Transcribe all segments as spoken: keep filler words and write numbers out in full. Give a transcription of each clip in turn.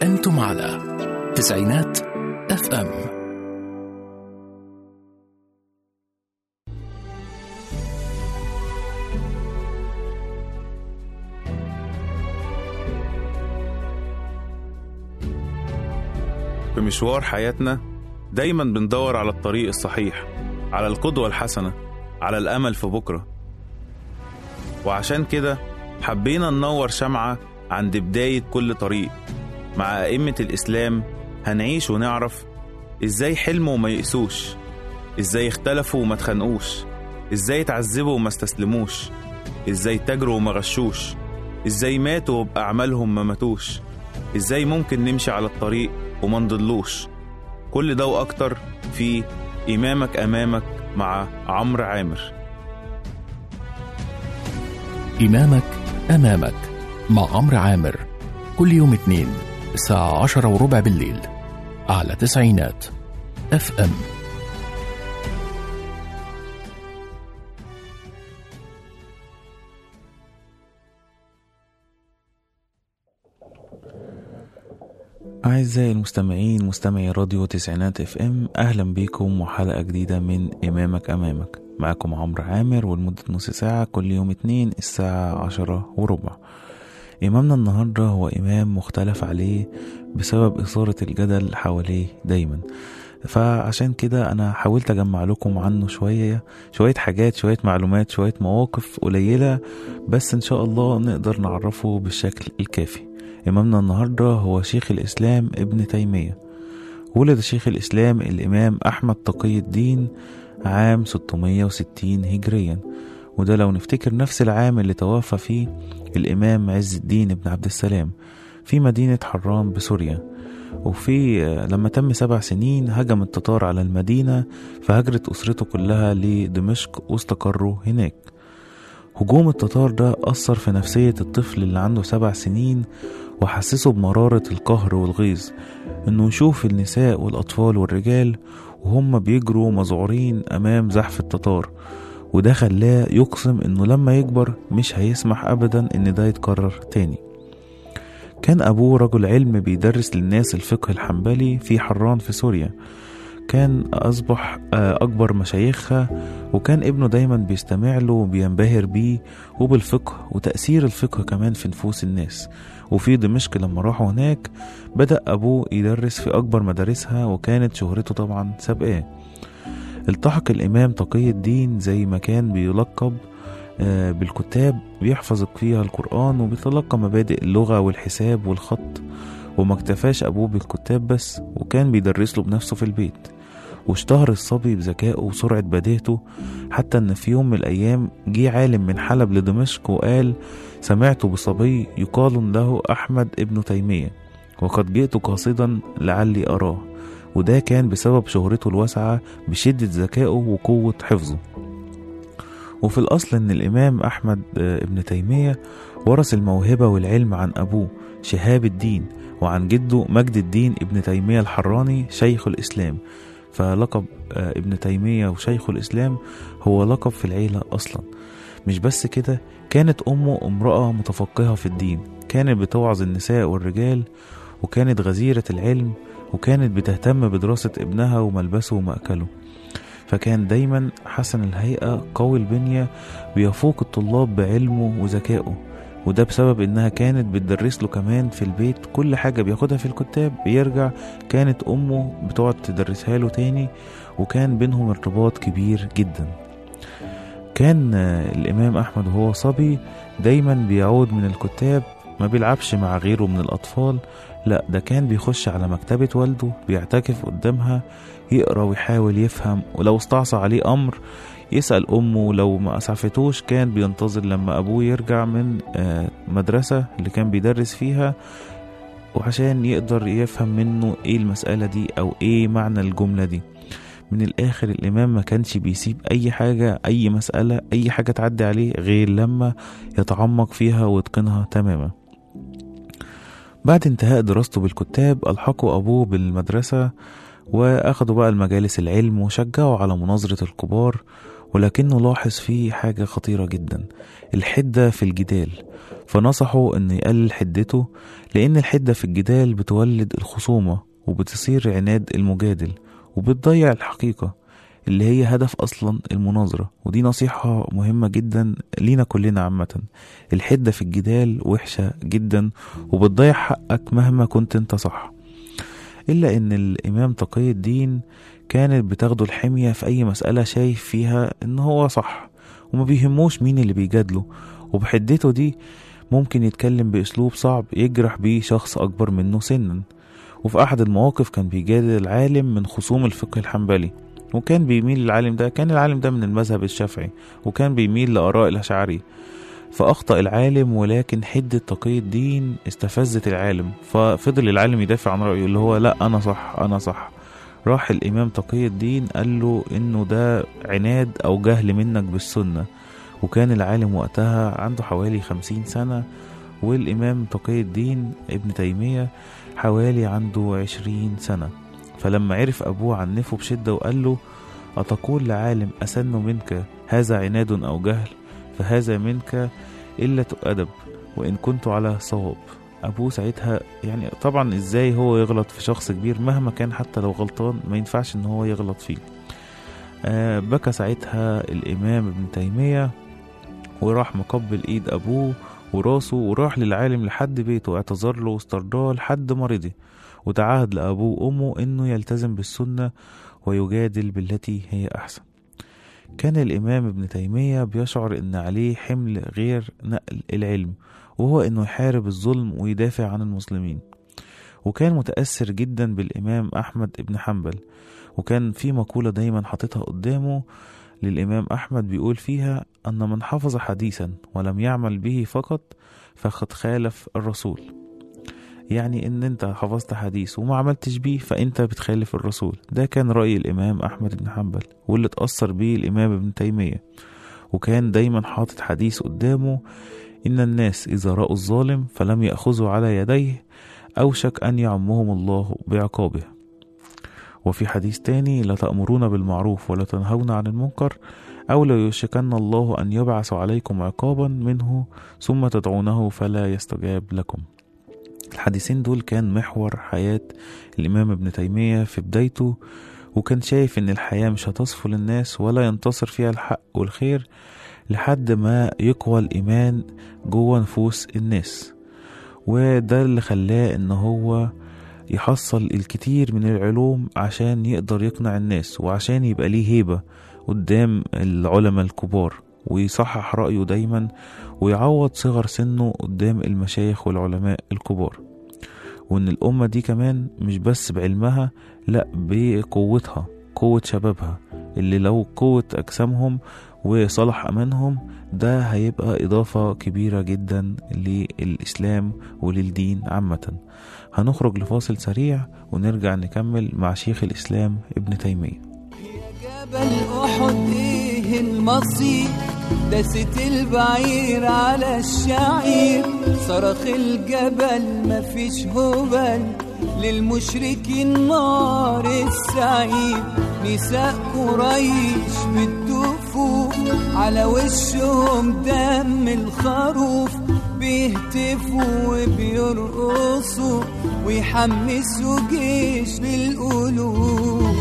أنتم على تسعينات اف ام. في مشوار حياتنا دايما بندور على الطريق الصحيح، على القدوة الحسنة، على الأمل في بكرة. وعشان كده حبينا ننور شمعة عند بداية كل طريق. مع أئمة الإسلام هنعيش ونعرف إزاي حلموا وما يقسوش، إزاي اختلفوا وما تخنقوش، إزاي تعذبوا وما استسلموش، إزاي تجروا وما غشوش، إزاي ماتوا وبأعمالهم ما ماتوش، إزاي ممكن نمشي على الطريق وما نضلوش. كل ده وأكتر في إمامك أمامك مع عمرو عامر. إمامك أمامك مع عمرو عامر، كل يوم اثنين الساعة عشرة وربع بالليل على تسعينات اف ام. أعزائي المستمعين، مستمعي راديو تسعينات اف ام، أهلا بيكم وحلقة جديدة من إمامك أمامك. معكم عمرو عامر، ولمدة نص ساعة كل يوم اتنين الساعة عشرة وربع. إمامنا النهاردة هو إمام مختلف عليه بسبب إثارة الجدل حواليه دايما، فعشان كده أنا حاولت أجمع لكم عنه شوية شوية حاجات، شوية معلومات، شوية مواقف قليلة، بس إن شاء الله نقدر نعرفه بالشكل الكافي. إمامنا النهاردة هو شيخ الإسلام ابن تيمية. ولد شيخ الإسلام الإمام أحمد تقي الدين عام ستمية وستين هجريا، وده لو نفتكر نفس العام اللي توفى فيه الإمام عز الدين بن عبد السلام في مدينة حران بسوريا. وفي لما تم سبع سنين هجم التتار على المدينة، فهجرت أسرته كلها لدمشق واستقروا هناك. هجوم التتار ده أثر في نفسية الطفل اللي عنده سبع سنين، وحسسه بمرارة القهر والغيظ إنه يشوف النساء والأطفال والرجال وهم بيجروا مذعورين أمام زحف التتار، وده خلاه يقسم إنه لما يكبر مش هيسمح أبدا إن ده يتكرر تاني. كان أبوه رجل علم بيدرس للناس الفقه الحنبلي في حران في سوريا، كان أصبح أكبر مشايخها، وكان ابنه دايما بيستمع له وبينبهر بيه وبالفقه وتأثير الفقه كمان في نفوس الناس. وفي دمشق لما راحوا هناك بدأ أبوه يدرس في أكبر مدارسها، وكانت شهرته طبعا سابقاه. التحق الإمام تقي الدين زي ما كان بيلقب بالكتاب، بيحفظ فيها القرآن وبيتلقى مبادئ اللغة والحساب والخط. وما اكتفاش أبوه بالكتاب بس، وكان بيدرس له بنفسه في البيت. واشتهر الصبي بذكائه وسرعة بديهته، حتى أن في يوم من الأيام جه عالم من حلب لدمشق وقال: سمعت بصبي يقال له أحمد ابن تيمية، وقد جئت قاصدا لعلي أراه. وده كان بسبب شهرته الواسعة بشدة ذكائه وقوة حفظه. وفي الأصل أن الإمام أحمد ابن تيمية ورث الموهبة والعلم عن أبوه شهاب الدين، وعن جده مجد الدين ابن تيمية الحراني شيخ الإسلام. فلقب ابن تيمية وشيخ الإسلام هو لقب في العيلة أصلا. مش بس كده، كانت أمه امرأة متفقهة في الدين، كانت بتوعظ النساء والرجال، وكانت غزيرة العلم، وكانت بتهتم بدراسة ابنها وملبسه ومأكله. فكان دايما حسن الهيئة قوي البنية، بيفوق الطلاب بعلمه وذكائه. وده بسبب انها كانت بتدرس له كمان في البيت كل حاجة بياخدها في الكتاب بيرجع كانت امه بتقعد تدرسها له تاني، وكان بينهم ارتباط كبير جدا. كان الامام احمد وهو صبي دايما بيعود من الكتاب، ما بيلعبش مع غيره من الاطفال، لا ده كان بيخش على مكتبة والده بيعتكف قدامها يقرأ ويحاول يفهم، ولو استعصى عليه امر يسأل أمه، لو ما أسعفتوش كان بينتظر لما أبوه يرجع من مدرسة اللي كان بيدرس فيها، وعشان يقدر يفهم منه إيه المسألة دي أو إيه معنى الجملة دي. من الآخر الإمام ما كانش بيسيب أي حاجة، أي مسألة، أي حاجة تعدي عليه غير لما يتعمق فيها ويتقنها تماما. بعد انتهاء دراسته بالكتاب ألحقوا أبوه بالمدرسة، وأخدوا بقى المجالس العلم وشجعوا على مناظرة الكبار. ولكنه لاحظ فيه حاجة خطيرة جدا، الحدة في الجدال. فنصحه أن يقلل حدته، لأن الحدة في الجدال بتولد الخصومة وبتصير عناد المجادل وبتضيع الحقيقة اللي هي هدف أصلا المناظرة. ودي نصيحة مهمة جدا لينا كلنا عامة. الحدة في الجدال وحشة جدا وبتضيع حقك مهما كنت انت صح. إلا أن الإمام تقي الدين كانت بتاخده الحمية في أي مسألة شايف فيها إن هو صح، وما بيهموش مين اللي بيجادله، وبحدته دي ممكن يتكلم بأسلوب صعب يجرح بيه شخص أكبر منه سنا. وفي أحد المواقف كان بيجادل العالم من خصوم الفقه الحنبلي، وكان بيميل للعالم ده كان العالم ده من المذهب الشافعي، وكان بيميل لآراء الأشعري. فأخطأ العالم، ولكن حدة تقي الدين استفزت العالم، ففضل العالم يدافع عن رأيه اللي هو لا أنا صح أنا صح. راح الإمام تقي الدين قال له إنه ده عناد أو جهل منك بالسنة. وكان العالم وقتها عنده حوالي خمسين سنة، والإمام تقي الدين ابن تيمية حوالي عنده عشرين سنة. فلما عرف أبوه عنفه بشدة وقال له أتقول لعالم أسن منك هذا عناد أو جهل؟ فهذا منك إلا أدب وإن كنت على صواب. أبوه ساعتها يعني طبعا إزاي هو يغلط في شخص كبير مهما كان، حتى لو غلطان ما ينفعش إن هو يغلط فيه. آه بكى ساعتها الإمام ابن تيمية وراح مقبل إيد أبوه وراسه، وراح للعالم لحد بيته، اعتذر له واسترضاه لحد ما رضي، وتعهد لأبوه وأمه إنه يلتزم بالسنة ويجادل بالتي هي أحسن. كان الإمام ابن تيمية بيشعر إن عليه حمل غير نقل العلم، وهو إنه يحارب الظلم ويدافع عن المسلمين. وكان متأثر جدا بالإمام أحمد ابن حنبل، وكان في مقولة دايما حاططها قدامه للإمام أحمد بيقول فيها أن من حفظ حديثا ولم يعمل به فقط فقد خالف الرسول. يعني ان انت حفظت حديث وما عملتش بيه فانت بتخالف الرسول. ده كان رأي الامام احمد بن حنبل واللي اتأثر بيه الامام ابن تيمية. وكان دايما حاطط حديث قدامه ان الناس اذا رأوا الظالم فلم يأخذوا على يديه اوشك ان يعمهم الله بعقابه. وفي حديث تاني لا تأمرون بالمعروف ولا تنهون عن المنكر أو لا يوشكن الله أن يبعث عليكم عقابا منه ثم تدعونه فلا يستجاب لكم. الحديثين دول كان محور حياة الإمام ابن تيمية في بدايته، وكان شايف إن الحياة مش هتصفو للناس ولا ينتصر فيها الحق والخير لحد ما يقوى الإيمان جوه نفوس الناس. وده اللي خلاه إن هو يحصل الكتير من العلوم عشان يقدر يقنع الناس، وعشان يبقى ليه هيبة قدام العلماء الكبار، ويصحح رأيه دايما، ويعوض صغر سنه قدام المشايخ والعلماء الكبار. وان الأمة دي كمان مش بس بعلمها، لا بقوتها، قوة شبابها اللي لو قوة أجسامهم وصلح أمانهم ده هيبقى إضافة كبيرة جدا للإسلام وللدين عامة. هنخرج لفاصل سريع ونرجع نكمل مع شيخ الإسلام ابن تيمية. جبل أحد إيه المصير، دست البعير على الشعير، صرخ الجبل مفيش هبل للمشركين نار السعير. نساء قريش بتدوفوا على وشهم دم الخروف، بيهتفوا وبيرقصوا ويحمسوا جيش للقلوب.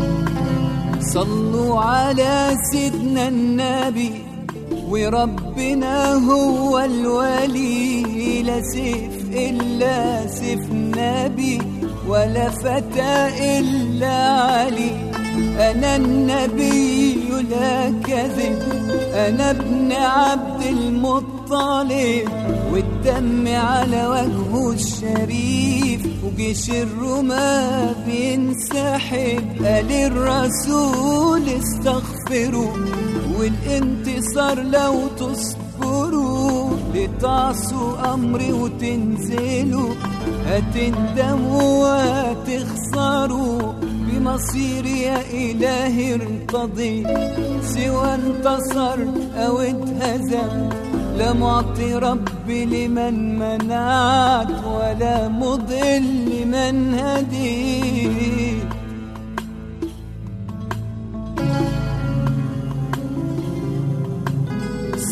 صلوا على سيدنا النبي وربنا هو الولي، لا سيف إلا سيف نبي ولا فتى إلا علي. أنا النبي لا كذب، أنا ابن عبد المطلب، والدم على وجهه الشريف وجيش الرماة بينسحب. قال الرسول استغفروا والانتصار لو تصبروا، لتعصوا أمري وتنزلوا هتندموا وهتخسروا. بمصيري يا إلهي ارتضي، سوى انتصر أو اتهزم، لا معطي ربي لمن منعت ولا مضل لمن هدي.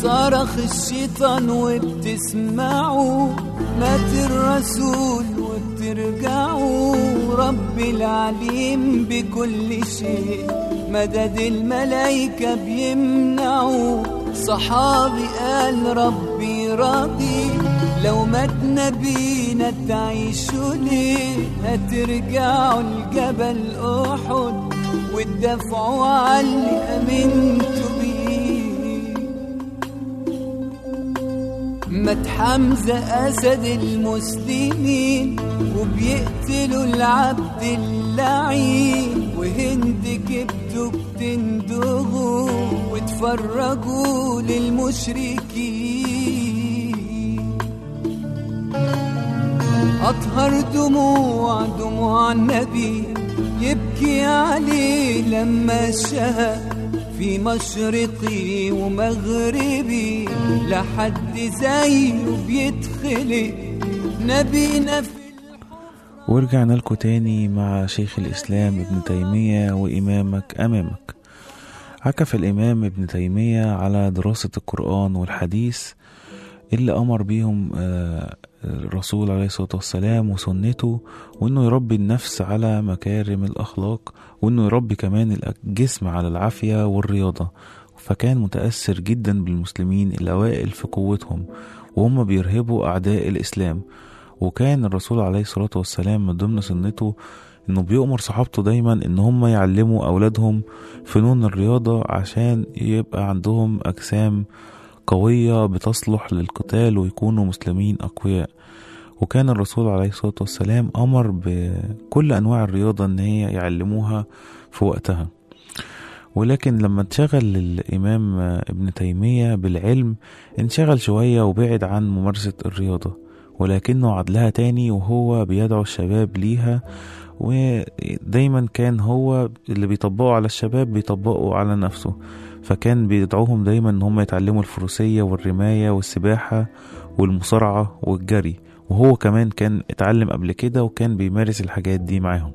صرخ الشيطان وبتسمعوا، مات الرسول وبترجعوا. رب العليم بكل شيء، مدد الملايكة بيمنعوا. صحابي قال ربي راضي، لو مات نبينا تعيشوا ليه؟ هترجعوا الجبل أحد وتدافعوا عاللي أمنتوا بيه. مات حمزة أسد المسلمين وبيقتلوا العبد اللعين، وهند كبتوا بتندغوا وتفرجوا للمشركين. أطهر دموع دموع النبي يبكي عليه لما شهق في مشرقي ومغربي، لحد زيه بيتخلق نبينا في. ورجعنا لكم تاني مع شيخ الإسلام ابن تيمية وإمامك أمامك. عكف الإمام ابن تيمية على دراسة القرآن والحديث اللي أمر بيهم الرسول عليه الصلاة والسلام وسنته، وإنه يربي النفس على مكارم الأخلاق، وإنه يربي كمان الجسم على العافية والرياضة. فكان متأثر جدا بالمسلمين الأوائل في قوتهم وهم بيرهبوا أعداء الإسلام. وكان الرسول عليه الصلاة والسلام من ضمن سنته إنه بيؤمر صحابته دايما إن هم يعلموا أولادهم فنون الرياضة عشان يبقى عندهم أجسام قوية بتصلح للقتال ويكونوا مسلمين أقوياء. وكان الرسول عليه الصلاة والسلام أمر بكل أنواع الرياضة إن هي يعلموها في وقتها. ولكن لما انشغل الإمام ابن تيمية بالعلم انشغل شوية وبعد عن ممارسة الرياضة، ولكنه عاد لها تاني وهو بيدعو الشباب ليها. ودايما كان هو اللي بيطبقه على الشباب بيطبقه على نفسه، فكان بيدعوهم دايما ان هم يتعلموا الفروسية والرماية والسباحة والمصارعة والجري، وهو كمان كان اتعلم قبل كده وكان بيمارس الحاجات دي معاهم.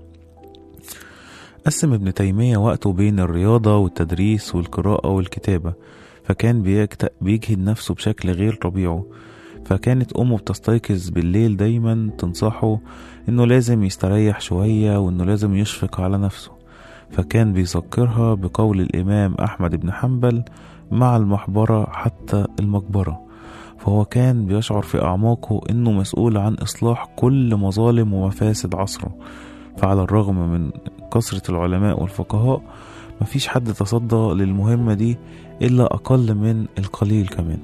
قسم ابن تيمية وقته بين الرياضة والتدريس والقراءة والكتابة، فكان بيجهد نفسه بشكل غير طبيعي. فكانت أمه بتستيقظ بالليل دايما تنصحه إنه لازم يستريح شوية وإنه لازم يشفق على نفسه. فكان بيذكرها بقول الإمام أحمد بن حنبل: مع المحبرة حتى المقبرة. فهو كان بيشعر في أعماقه إنه مسؤول عن إصلاح كل مظالم ومفاسد عصره. فعلى الرغم من كثرة العلماء والفقهاء مفيش حد تصدى للمهمة دي إلا أقل من القليل كمان.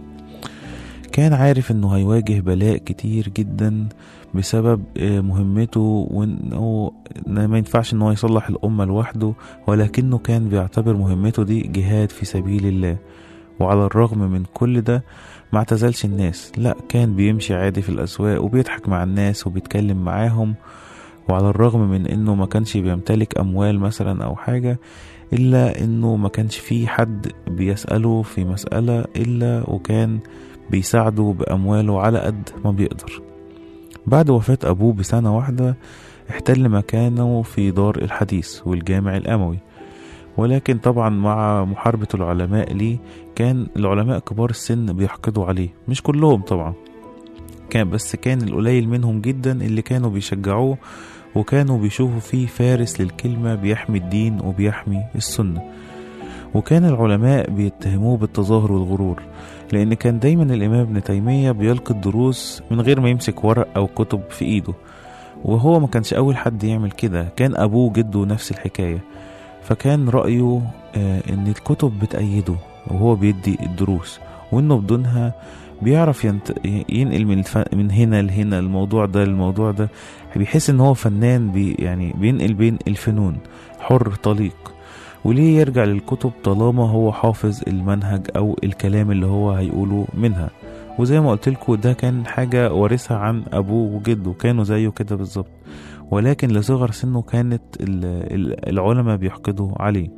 كان عارف انه هيواجه بلاء كتير جدا بسبب مهمته، وانه ما ينفعش انه يصلح الامة لوحده، ولكنه كان بيعتبر مهمته دي جهاد في سبيل الله. وعلى الرغم من كل ده ما اعتزلش الناس، لا كان بيمشي عادي في الاسواق وبيضحك مع الناس وبيتكلم معاهم. وعلى الرغم من انه ما كانش بيمتلك اموال مثلا او حاجة، الا انه ما كانش فيه حد بيسأله في مسألة الا وكان بيساعده بأمواله على قد ما بيقدر. بعد وفاة أبوه بسنة واحدة احتل مكانه في دار الحديث والجامع الأموي، ولكن طبعا مع محاربة العلماء ليه كان العلماء كبار السن بيحقدوا عليه، مش كلهم طبعا كان، بس كان القليل منهم جدا اللي كانوا بيشجعوه وكانوا بيشوفوا فيه فارس للكلمة بيحمي الدين وبيحمي السنة. وكان العلماء بيتهموه بالتظاهر والغرور، لأن كان دايما الإمام ابن تيمية بيلقي الدروس من غير ما يمسك ورق أو كتب في إيده، وهو ما كانش أول حد يعمل كده، كان أبوه جده نفس الحكاية. فكان رأيه آه إن الكتب بتأيده وهو بيدي الدروس، وإنه بدونها بيعرف ينت... ينقل من, الف... من هنا لهنا، الموضوع ده الموضوع ده، بيحس إن هو فنان بي... يعني بينقل بين الفنون، حر طليق. وليه يرجع للكتب طالما هو حافظ المنهج أو الكلام اللي هو هيقوله منها؟ وزي ما قلت لكم ده كان حاجة وارثها عن أبوه وجده، كانوا زيه كده بالظبط، ولكن لصغر سنه كانت العلماء بيحقدوا عليه.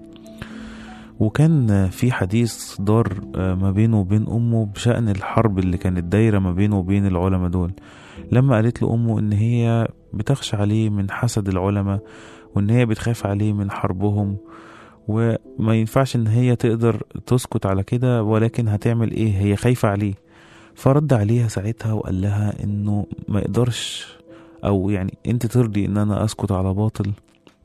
وكان في حديث دار ما بينه وبين أمه بشأن الحرب اللي كانت دايرة ما بينه وبين العلماء دول، لما قالت له أمه إن هي بتخشى عليه من حسد العلماء، وإن هي بتخاف عليه من حربهم، وما ينفعش ان هي تقدر تسكت على كده، ولكن هتعمل ايه؟ هي خايفة عليه. فرد عليها ساعتها وقال لها انه ما يقدرش، او يعني انت ترضي ان انا اسكت على باطل؟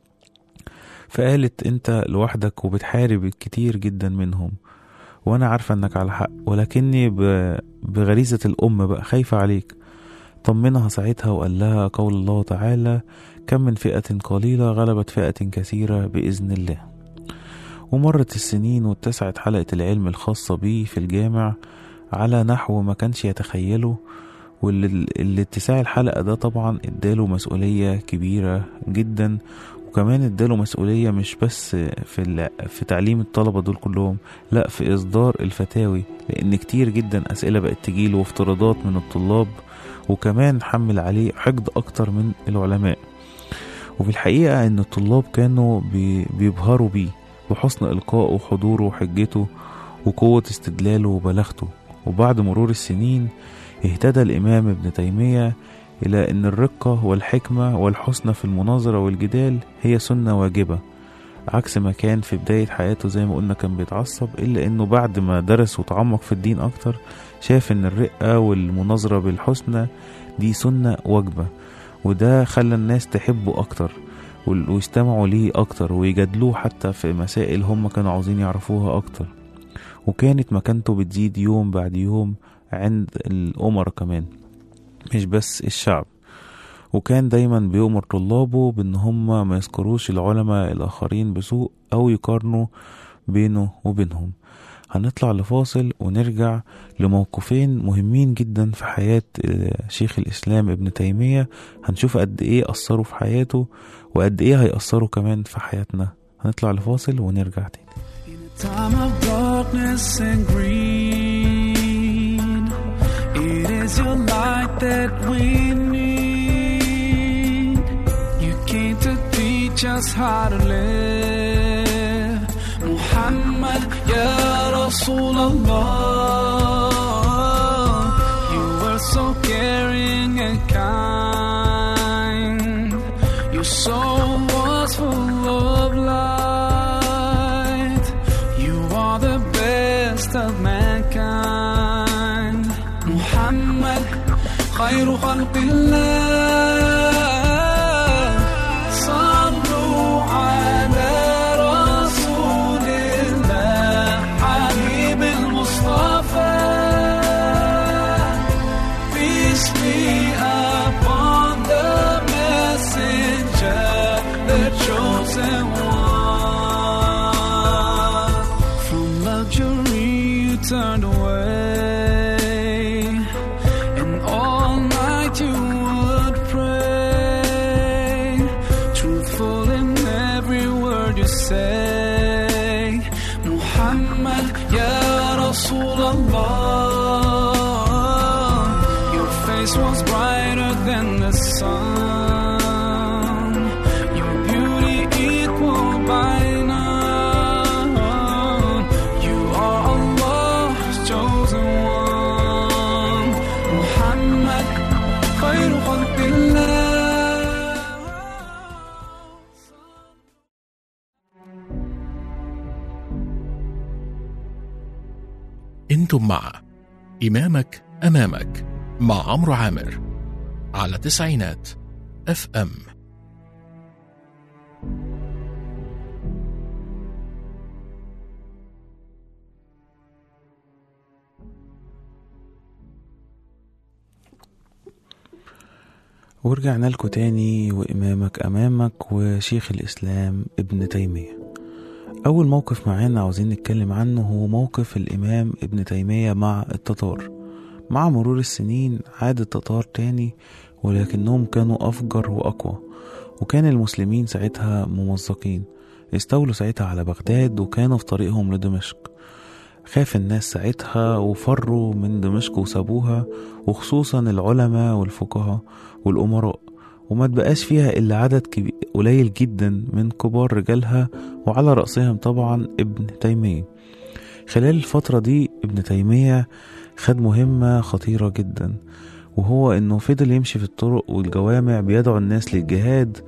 فقالت انت لوحدك وبتحارب كتير جدا منهم، وانا عارفة انك على حق، ولكني بغريزة الام بقى خايفة عليك. طمنها ساعتها وقال لها قول الله تعالى: كم من فئة قليلة غلبت فئة كثيرة بإذن الله. ومرت السنين واتسعت حلقة العلم الخاصة بيه في الجامع على نحو ما كانش يتخيله، والاتساع الحلقة ده طبعا اداله مسؤولية كبيرة جدا، وكمان اداله مسؤولية مش بس في في تعليم الطلبة دول كلهم، لا في إصدار الفتاوي، لأن كتير جدا أسئلة بقت تجيله وافتراضات من الطلاب، وكمان حمل عليه حقد أكتر من العلماء. وفي الحقيقة إن الطلاب كانوا بيبهروا بيه بحسن إلقائه وحضوره وحجته وقوة استدلاله وبلاغته. وبعد مرور السنين اهتدى الإمام ابن تيمية إلى أن الرقة والحكمة والحسنى في المناظرة والجدال هي سنة واجبة، عكس ما كان في بداية حياته زي ما قلنا كان بيتعصب، إلا أنه بعد ما درس وتعمق في الدين أكتر شاف أن الرقة والمناظرة بالحسنى دي سنة واجبة، وده خلى الناس تحبه أكتر ويستمعوا ليه أكتر ويجادلوه حتى في مسائل هم كانوا عاوزين يعرفوها أكتر. وكانت مكانته بتزيد يوم بعد يوم عند الأمراء كمان، مش بس الشعب. وكان دايما بيؤمر طلابه بأن هم ما يذكروش العلماء الآخرين بسوء أو يقارنوا بينه وبينهم. هنطلع لفاصل ونرجع لموقفين مهمين جدا في حياة شيخ الإسلام ابن تيمية، هنشوف قد إيه أثروا في حياته وقد إيه هيأثروا كمان في حياتنا. هنطلع لفاصل ونرجع تاني. Time of darkness and green, it is your light that we need. You came to teach us how to live. Muhammad, Ya Rasulullah, you were so caring and kind. Your soul was full of light. The best of mankind. Muhammad, khayru khalqillah. Sallu ala rasulillah, habib al-Mustafa. Peace be upon the messenger, the chosen one. Turned away, and all night you would pray, truthful in every word you say. Muhammad, Ya Rasulullah, your face was brighter than the sun, your beauty equal by none. انتم مع إمامك أمامك مع عمرو عامر على تسعينات اف ام. ورجعنا لكم تاني وإمامك أمامك وشيخ الإسلام ابن تيمية. أول موقف معانا عاوزين نتكلم عنه هو موقف الإمام ابن تيمية مع التتار. مع مرور السنين عاد التتار تاني، ولكنهم كانوا أفجر وأقوى، وكان المسلمين ساعتها ممزقين، استولوا ساعتها على بغداد وكانوا في طريقهم لدمشق. خاف الناس ساعتها وفروا من دمشق وسابوها، وخصوصا العلماء والفقهاء والأمراء، وما تبقاش فيها إلا عدد كبير قليل جدا من كبار رجالها، وعلى رأسهم طبعا ابن تيمية. خلال الفترة دي ابن تيمية خد مهمة خطيرة جدا، وهو انه فضل يمشي في الطرق والجوامع بيدعو الناس للجهاد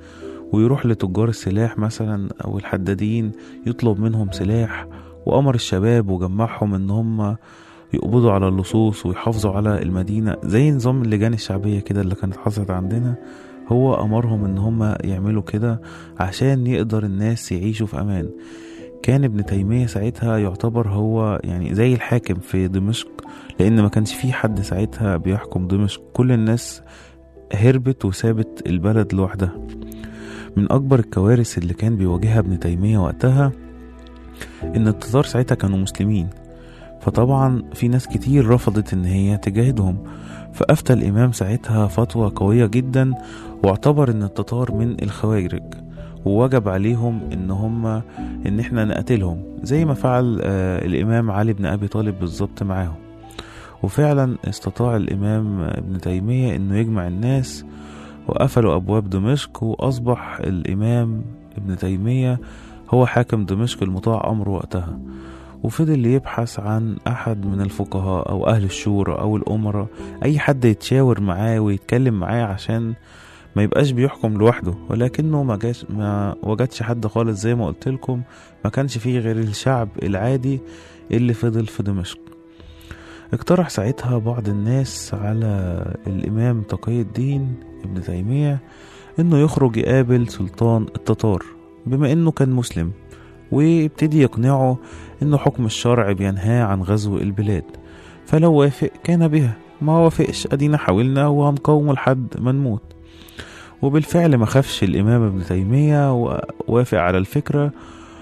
ويروح لتجار السلاح مثلا أو الحدادين يطلب منهم سلاح، وأمر الشباب وجمعهم إن هم يقبضوا على اللصوص ويحافظوا على المدينة زي نظام اللجان الشعبية كده اللي كانت حصلت عندنا. هو أمرهم إن هم يعملوا كده عشان يقدر الناس يعيشوا في أمان. كان ابن تيمية ساعتها يعتبر هو يعني زي الحاكم في دمشق، لأن ما كانش فيه حد ساعتها بيحكم دمشق، كل الناس هربت وسابت البلد لوحدها. من أكبر الكوارث اللي كان بيواجهها ابن تيمية وقتها إن التتار ساعتها كانوا مسلمين، فطبعا في ناس كتير رفضت إن هي تجاهدهم، فأفتى الإمام ساعتها فتوى قوية جدا واعتبر إن التتار من الخوارج، ووجب عليهم إن هم إن إحنا نقتلهم زي ما فعل آه الإمام علي بن أبي طالب بالظبط معاهم. وفعلا استطاع الإمام ابن تيمية إنه يجمع الناس وقفلوا أبواب دمشق، وأصبح الإمام ابن تيمية هو حاكم دمشق المطاع أمره وقتها. وفضل يبحث عن أحد من الفقهاء أو أهل الشورى أو الأمراء، أي حد يتشاور معاه ويتكلم معاه عشان ما يبقاش بيحكم لوحده، ولكنه ما, جاش ما وجدش حد خالص. زي ما قلت لكم ما كانش فيه غير الشعب العادي اللي فضل في دمشق. اقترح ساعتها بعض الناس على الإمام تقي الدين ابن تيمية انه يخرج يقابل سلطان التتار بما انه كان مسلم، ويبتدي يقنعه انه حكم الشرع بينهى عن غزو البلاد، فلو وافق كان بها، ما وافقش ادينا حاولنا وهنقاومه لحد ما نموت. وبالفعل ما خافش الامام ابن تيمية ووافق على الفكرة،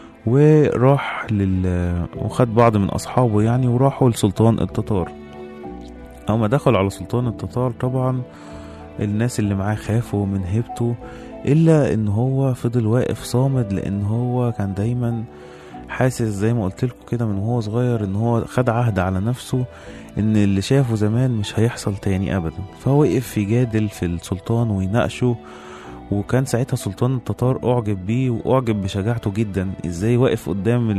وراح لل وخد بعض من اصحابه يعني وراحوا لسلطان التتار. اما دخل على سلطان التتار طبعا الناس اللي معاه خافوا من هيبته، الا ان هو فضل واقف صامد، لان هو كان دايما حاسس زي ما قلت لكم كده من هو صغير ان هو خد عهد على نفسه ان اللي شافه زمان مش هيحصل تاني ابدا. فوقف يجادل في السلطان ويناقشه، وكان ساعتها سلطان التتار اعجب بيه واعجب بشجاعته جدا، ازاي واقف قدام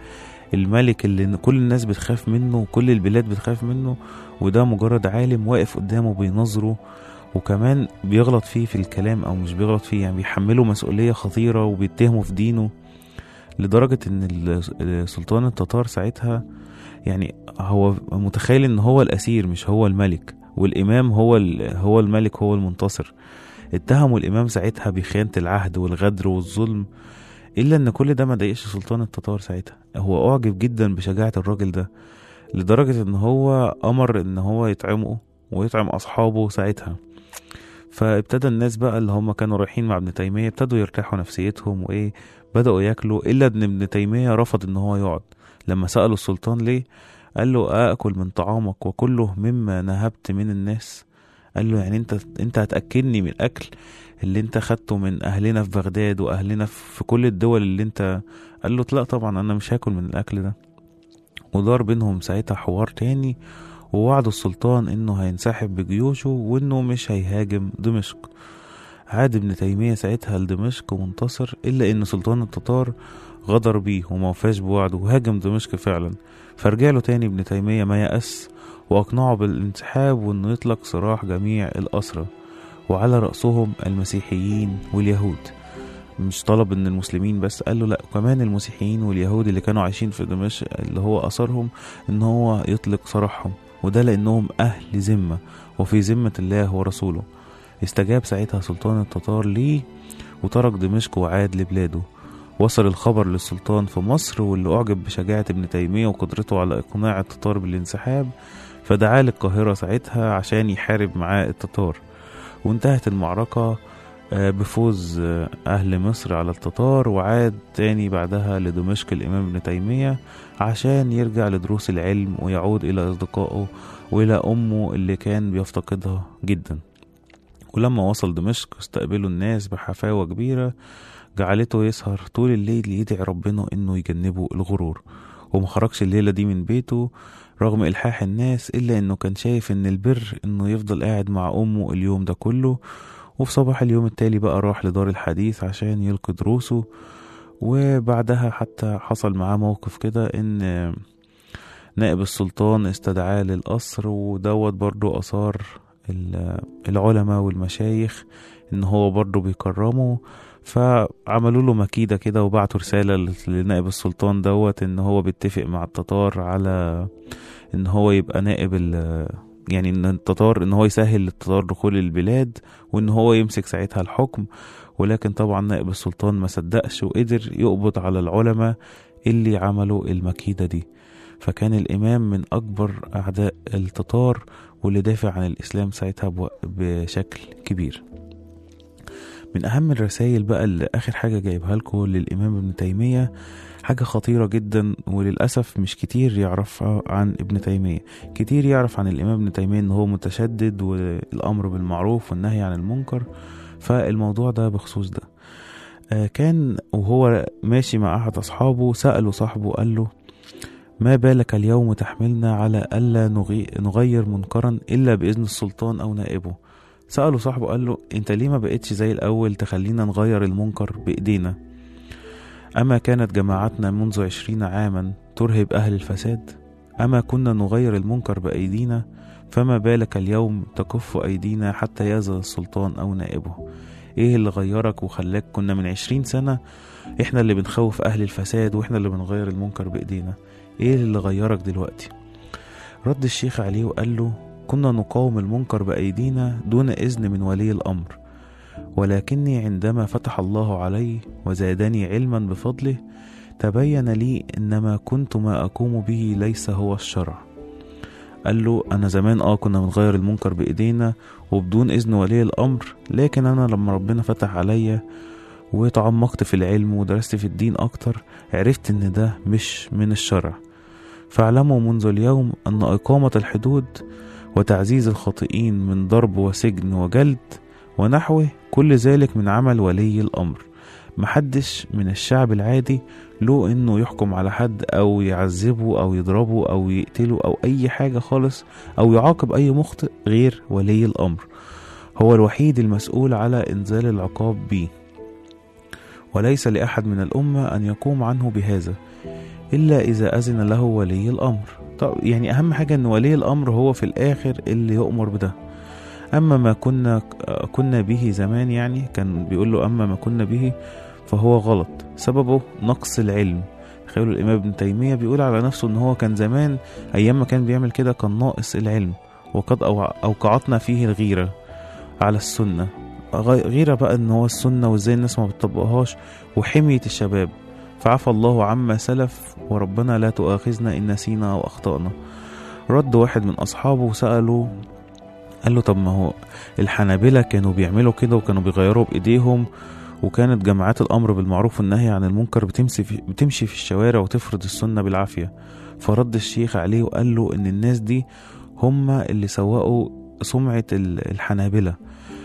الملك اللي كل الناس بتخاف منه وكل البلاد بتخاف منه، وده مجرد عالم واقف قدامه بينظره، وكمان بيغلط فيه في الكلام او مش بيغلط فيه يعني بيحمله مسؤولية خطيرة وبيتهمه في دينه. لدرجة ان سلطان التتار ساعتها يعني هو متخيل ان هو الاسير مش هو الملك، والامام هو هو الملك هو المنتصر. اتهموا الامام ساعتها بخيانة العهد والغدر والظلم، الا ان كل ده ما ضايقش سلطان التتار ساعتها. هو اعجب جدا بشجاعة الراجل ده، لدرجة ان هو امر ان هو يطعمه ويطعم اصحابه ساعتها. فابتدى الناس بقى اللي هم كانوا رايحين مع ابن تيمية ابتدوا يرتاحوا نفسيتهم وايه بدأوا ياكلوا، الا ان ابن تيمية رفض ان هو يقعد. لما سألوا السلطان ليه قال له اكل من طعامك وكله مما نهبت من الناس. قال له يعني انت انت هتاكلني من الاكل اللي انت خدته من اهلنا في بغداد واهلنا في كل الدول اللي انت. قال له لا طبعا انا مش هاكل من الاكل ده. ودار بينهم ساعتها حوار تاني، ووعد السلطان انه هينسحب بجيوشه وانه مش هيهاجم دمشق. عاد ابن تيمية ساعتها لدمشق منتصر، الا ان سلطان التتار غدر بيه وما وفاش بوعده وهاجم دمشق فعلا. فرجع له تاني ابن تيمية ما يأس، واقنعه بالانسحاب وانه يطلق سراح جميع الأسرى، وعلى رأسهم المسيحيين واليهود. مش طلب ان المسلمين بس، قال له لا كمان المسيحيين واليهود اللي كانوا عايشين في دمشق اللي هو أثرهم ان هو يطلق سراحهم، وده لانهم اهل ذمة وفي ذمة الله ورسوله. استجاب ساعتها سلطان التتار ليه وترك دمشق وعاد لبلاده. وصل الخبر للسلطان في مصر، واللي اعجب بشجاعة ابن تيمية وقدرته على اقناع التتار بالانسحاب، فدعا للقاهرة ساعتها عشان يحارب معاه التتار. وانتهت المعركة بفوز أهل مصر على التتار، وعاد تاني بعدها لدمشق الإمام ابن تيمية عشان يرجع لدروس العلم ويعود إلى أصدقائه وإلى أمه اللي كان بيفتقدها جدا. ولما وصل دمشق استقبله الناس بحفاوة كبيرة جعلته يسهر طول الليل يدعي ربنا إنه يجنبه الغرور، وما خرجش الليلة دي من بيته رغم إلحاح الناس، إلا إنه كان شايف إن البر إنه يفضل قاعد مع أمه اليوم ده كله. وفي صباح اليوم التالي بقى راح لدار الحديث عشان يلقي دروسه. وبعدها حتى حصل معاه موقف كده ان نائب السلطان استدعاه للقصر، ودوت برضو اثار العلماء والمشايخ ان هو برضه بيكرمه، فعملوا له مكيدة كده وبعتوا رسالة لنائب السلطان دوت ان هو بيتفق مع التتار على ان هو يبقى نائب ال يعني ان التتار ان هو يسهل للتتار دخول البلاد وان هو يمسك ساعتها الحكم. ولكن طبعا نائب السلطان ما صدقش وقدر يقبض على العلماء اللي عملوا المكيدة دي. فكان الإمام من أكبر أعداء التتار واللي دافع عن الإسلام ساعتها بشكل كبير. من أهم الرسائل بقى اللي آخر حاجة جايبها لكم للإمام ابن تيمية حاجة خطيرة جدا، وللأسف مش كتير يعرفها عن ابن تيمية. كتير يعرف عن الإمام ابن تيمية إن هو متشدد والأمر بالمعروف والنهي عن المنكر. فالموضوع ده بخصوص ده آه كان وهو ماشي مع أحد أصحابه سأله صاحبه قال له: ما بالك اليوم تحملنا على ألا نغير منكرا إلا بإذن السلطان أو نائبه؟ سأله صاحبه قال له: انت ليه ما بقيتش زي الأول تخلينا نغير المنكر بإيدينا؟ أما كانت جماعتنا منذ عشرين عاما ترهب أهل الفساد؟ أما كنا نغير المنكر بأيدينا؟ فما بالك اليوم تكف أيدينا حتى يأذن السلطان أو نائبه؟ إيه اللي غيرك وخلاك كنا من عشرين سنة إحنا اللي بنخوف أهل الفساد وإحنا اللي بنغير المنكر بإيدينا؟ إيه اللي غيرك دلوقتي؟ رد الشيخ عليه وقال له: كنا نقاوم المنكر بأيدينا دون إذن من ولي الأمر، ولكني عندما فتح الله علي وزادني علما بفضله تبين لي إنما كنت ما أقوم به ليس هو الشرع. قال له: أنا زمان آه كنا بنغير المنكر بإيدينا وبدون إذن ولي الأمر، لكن أنا لما ربنا فتح عليا وتعمقت في العلم ودرست في الدين أكتر عرفت إن ده مش من الشرع. فاعلموا منذ اليوم أن إقامة الحدود وتعزيز الخاطئين من ضرب وسجن وجلد ونحوه كل ذلك من عمل ولي الأمر. محدش من الشعب العادي له إنه يحكم على حد أو يعذبه أو يضربه أو يقتله أو أي حاجة خالص أو يعاقب أي مخطئ غير ولي الأمر. هو الوحيد المسؤول على إنزال العقاب به، وليس لأحد من الأمة أن يقوم عنه بهذا إلا إذا أذن له ولي الأمر. طب يعني أهم حاجة أن ولي الأمر هو في الآخر اللي يؤمر بده. أما ما كنا كنا به زمان، يعني كان بيقول له أما ما كنا به فهو غلط، سببه نقص العلم. تخيلوا الإمام ابن تيمية بيقول على نفسه أنه هو كان زمان أيام ما كان بيعمل كده كان ناقص العلم، وقد أوقعتنا فيه الغيرة على السنة. غيرة بقى أنه هو السنة وإزاي الناس ما بتطبقهاش وحمية الشباب. فعفى الله عما سلف وربنا لا تؤاخذنا إن نسينا أو أخطأنا. رد واحد من أصحابه وسأله قال له: طب ما هو الحنابلة كانوا بيعملوا كده وكانوا بيغيروا بإيديهم، وكانت جماعات الأمر بالمعروف والنهي عن المنكر بتمشي في, بتمشي في الشوارع وتفرض السنة بالعافية. فرد الشيخ عليه وقال له إن الناس دي هم اللي سوقوا سمعة الحنابلة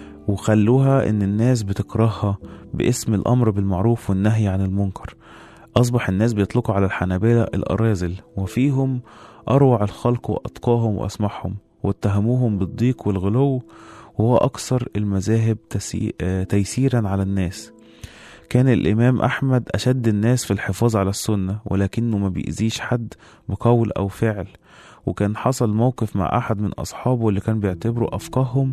وخلوها إن الناس بتكرهها باسم الأمر بالمعروف والنهي عن المنكر. أصبح الناس بيطلقوا على الحنابلة الأراذل، وفيهم أروع الخلق وأتقاهم وأسمعهم، واتهموهم بالضيق والغلو، وهو أكثر المذاهب تيسيرا على الناس. كان الإمام أحمد أشد الناس في الحفاظ على السنة، ولكنه ما بيأذيش حد بقول أو فعل. وكان حصل موقف مع أحد من أصحابه اللي كان بيعتبروا أفقاههم،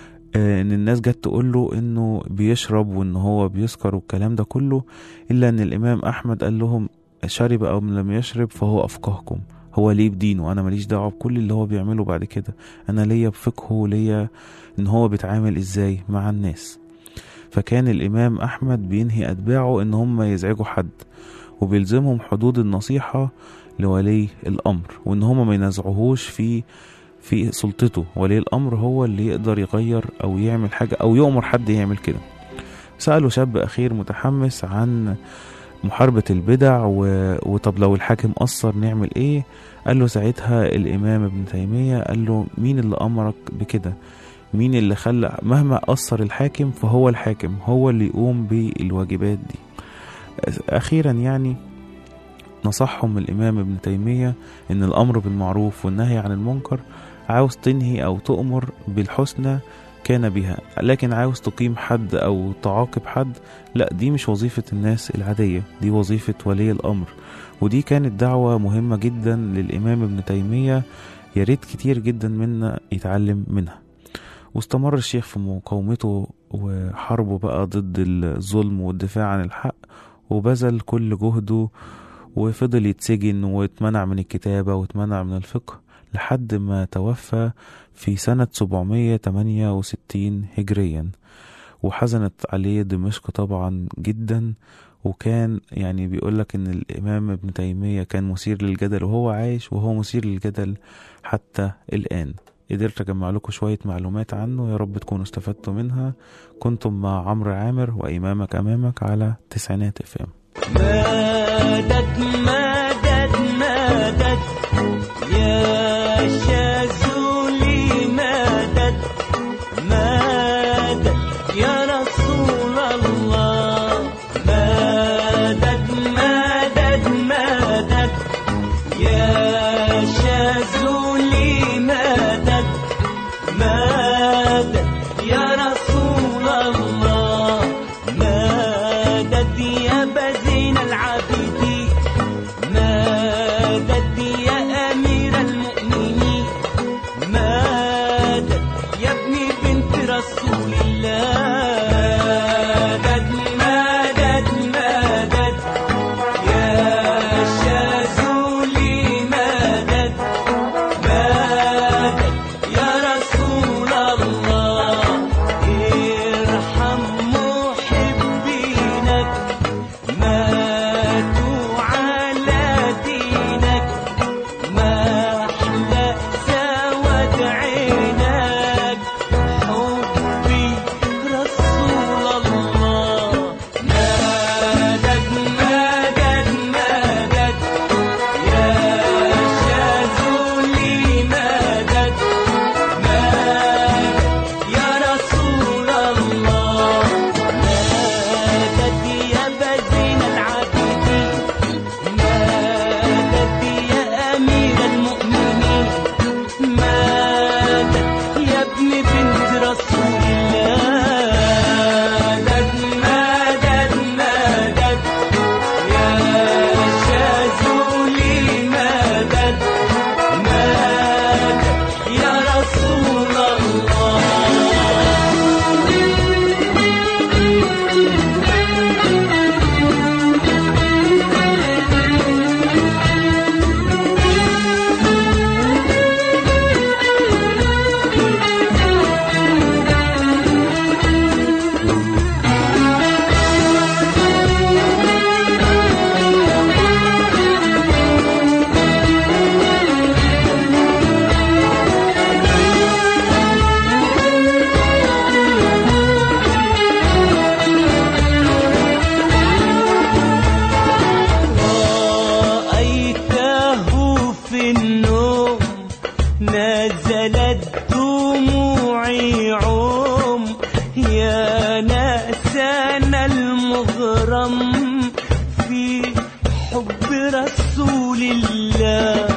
ان الناس جت تقول له انه بيشرب وان هو بيسكر والكلام ده كله، الا ان الامام احمد قال لهم: شرب او لم يشرب فهو افقهكم، هو ليه بدينه، انا ماليش دعوه بكل اللي هو بيعمله بعد كده، انا ليا بفقهه، ليا ان هو بيتعامل ازاي مع الناس. فكان الامام احمد بينهي اتباعه ان هم يزعجوا حد، وبيلزمهم حدود النصيحه لولي الامر، وان هم ما ينازعوهوش في في سلطته. ولي الأمر هو اللي يقدر يغير أو يعمل حاجة أو يؤمر حد يعمل كده. سأله شاب أخير متحمس عن محاربة البدع و... وطب لو الحاكم أثر نعمل إيه؟ قال له ساعتها الإمام ابن تيمية قال له: مين اللي أمرك بكده؟ مين اللي خلى مهما أثر الحاكم فهو الحاكم هو اللي يقوم بالواجبات دي. أخيرا يعني نصحهم الإمام ابن تيمية إن الأمر بالمعروف والنهي عن المنكر عاوز تنهي أو تؤمر بالحسنى كان بها، لكن عاوز تقيم حد أو تعاقب حد لا، دي مش وظيفة الناس العادية، دي وظيفة ولي الأمر. ودي كانت دعوة مهمة جدا للإمام ابن تيمية، ياريت كتير جدا منا يتعلم منها. واستمر الشيخ في مقاومته وحربه بقى ضد الظلم والدفاع عن الحق، وبذل كل جهده، وفضل يتسجن واتمنع من الكتابة واتمنع من الفقه لحد ما توفى في سنة سبعمية وتمانية وستين هجريا. وحزنت عليه دمشق طبعا جدا، وكان يعني بيقولك ان الامام ابن تيمية كان مثير للجدل وهو عايش، وهو مثير للجدل حتى الان. قدرت اجمع لكم شوية معلومات عنه، يا رب تكونوا استفدتوا منها. كنتم مع عمرو عامر وإمامك أمامك على تسعينات اف ام. مدد مدد مدد يا شاذولي، مدد مدد يا رسول الله، مدد مدد مدد يا شاذولي، مدد مدد يا رسول الله، مدد يا بزين العابدين، مدد يا أمير المؤمنين، مدد يا ابن بنت رسول الله، مدد مدد مدد يا شاذولي، مدد مدد يا رسول الله، ارحم محبينك ماتوا على دينك، ما أحلى سواد عينك حبي رسول الله، مدد مدد مدد يا شاذولي، مدد مدد يا رسول الله، مدد يا بزين العابدين، مدد يا أمير المؤمنين، مدد يا ابن بنت رسول الله، مدد مدد يا شاذولي، مدد مدد يا رسول الله. رأيته في النوم نزلت دموعي عم، يا ناسنا المغرم في حب رسول الله،